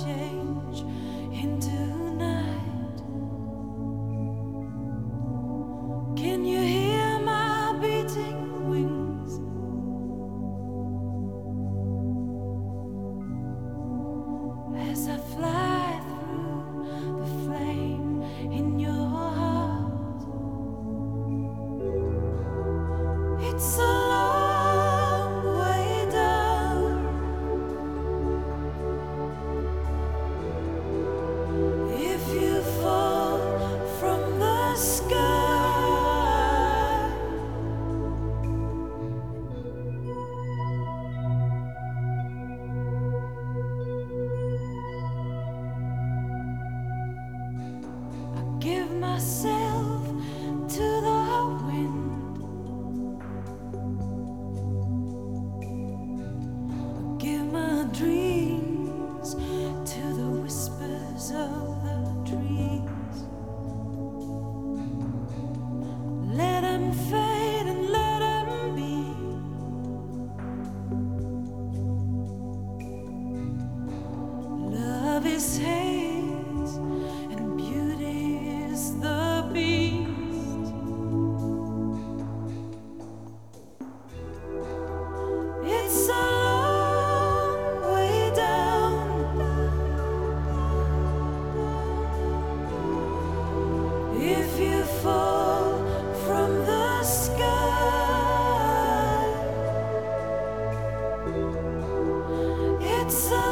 change into night. Can you hear my beating wings? As I fly through the flame in your heart. It's a long way down. If you fall from the sky, I give myself to the wind. I give my dreams to the whispers of the trees. Let them fade and let them be. Love is hate and beauty is the beast. It's a long way down. If you fall from the sky, it's a